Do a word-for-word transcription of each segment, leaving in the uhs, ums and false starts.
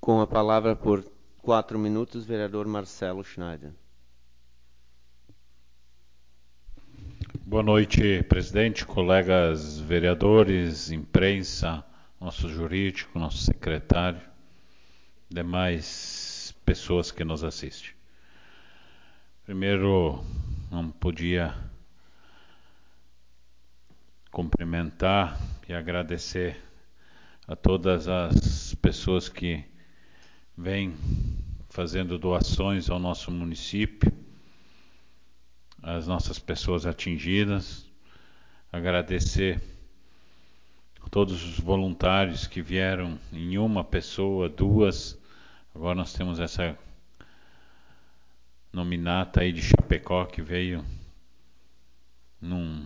Com a palavra por quatro minutos, vereador Marcelo Schneider. Boa noite, presidente, colegas vereadores, imprensa, nosso jurídico, nosso secretário, demais pessoas que nos assistem. Primeiro, não podia cumprimentar e agradecer a todas as pessoas que vêm fazendo doações ao nosso município, as nossas pessoas atingidas, agradecer a todos os voluntários que vieram em uma pessoa, duas, agora nós temos essa nominata aí de Chapecó que veio num,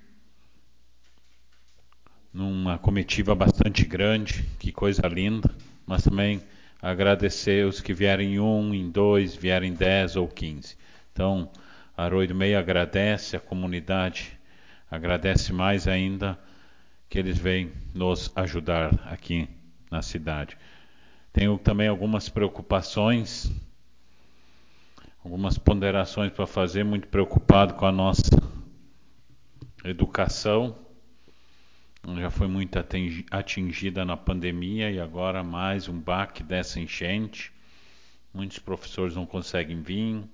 numa comitiva bastante grande, que coisa linda, mas também agradecer os que vierem em um, em dois, vierem em dez ou quinze. Então, a Arroio do Meio agradece, a comunidade agradece mais ainda que eles vêm nos ajudar aqui na cidade. Tenho também algumas preocupações, algumas ponderações para fazer, muito preocupado com a nossa educação. Já foi muito atingida na pandemia e agora mais um baque dessa enchente. Muitos professores não conseguem vir,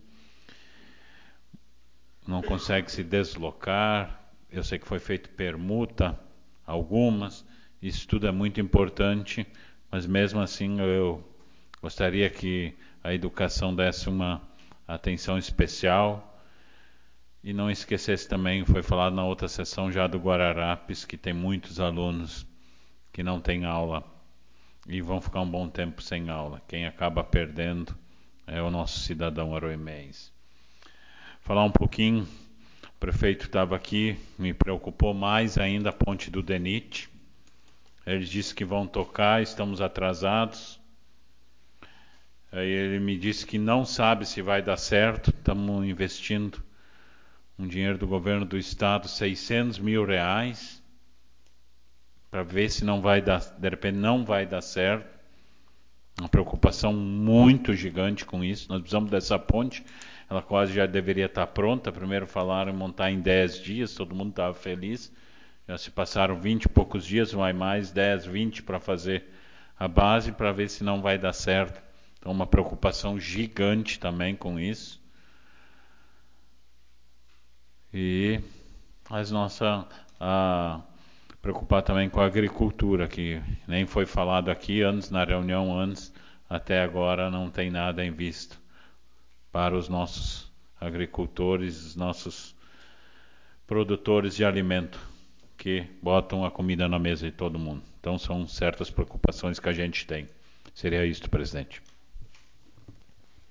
não conseguem se deslocar. Eu sei que foi feito permuta, algumas, isso tudo é muito importante, mas mesmo assim eu gostaria que a educação desse uma atenção especial e não esquecesse também, foi falado na outra sessão já do Guararapes, que tem muitos alunos que não têm aula e vão ficar um bom tempo sem aula. Quem acaba perdendo é o nosso cidadão aroimense. Falar um pouquinho, o prefeito estava aqui, me preocupou mais ainda a ponte do DENIT. Eles disse que vão tocar, estamos atrasados. Aí ele me disse que não sabe se vai dar certo, estamos investindo um dinheiro do governo do estado, seiscentos mil reais, para ver se não vai dar, de repente não vai dar certo. Uma preocupação muito gigante com isso. Nós precisamos dessa ponte, ela quase já deveria estar pronta. Primeiro falaram em montar em dez dias, todo mundo estava feliz. Já se passaram vinte e poucos dias, vai mais dez, vinte para fazer a base, para ver se não vai dar certo. Então, uma preocupação gigante também com isso. E as nossa a preocupar também com a agricultura, que nem foi falado aqui antes, na reunião antes, até agora não tem nada em vista para os nossos agricultores, os nossos produtores de alimento, que botam a comida na mesa de todo mundo. Então são certas preocupações que a gente tem. Seria isto, presidente.